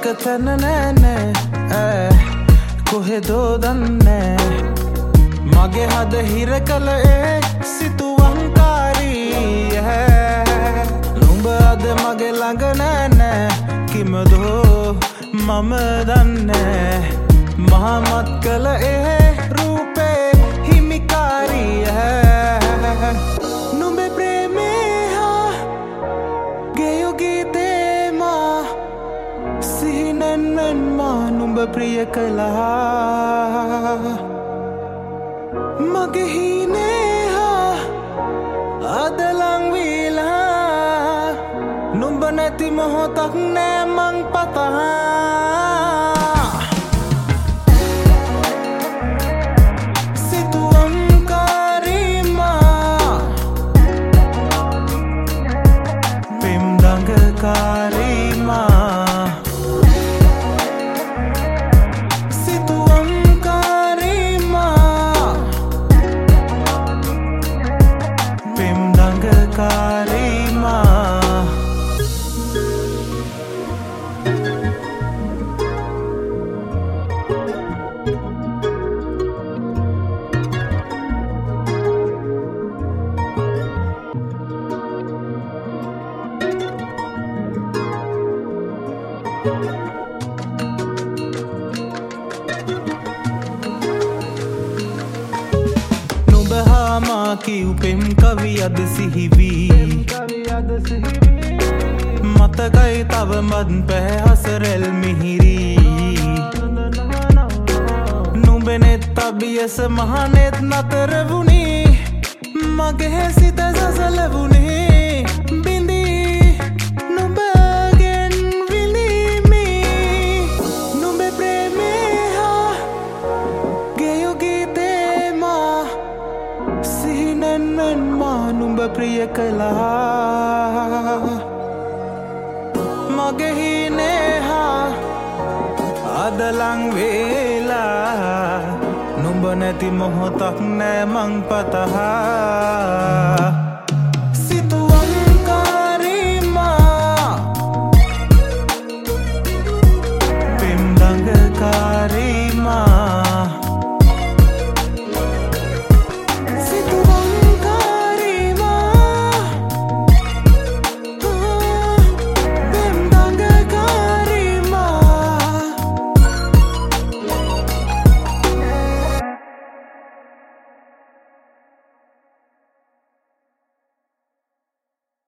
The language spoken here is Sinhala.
තැන නෑනේ කොහෙදෝ දන්නේ මගේ හද හිර කළ සිතුවංකාරී නුඹ අද මගේ ළඟ නෑනේ කිමදෝ මම දන්නේ මහමත් කළ රූපේ හිමිකාරී නුඹේ ප්‍රේමේ හා ගෙයෝ ගීතේ මා සිහිනෙන් මා නුඹ ප්‍රිය කළා මගේ හීනේ හා අද ලං වීලා නුඹ නැති මොහොතක් නෑ මං පතා නුඹ හා මා කියූ පෙම් කවි අද සිහිවී මතකයි තවමත් පැහැහස රැල් මිහිරී නුඹෙනෙත් අභියස මහනෙත් නතර වුණේ මගේ සිත සසලවුණේ නුඹ ප්‍රිය කළා මගේ හීනේ හා අද ලං වේලා නුඹ නැති මොහොතක් නෑ මං පතහා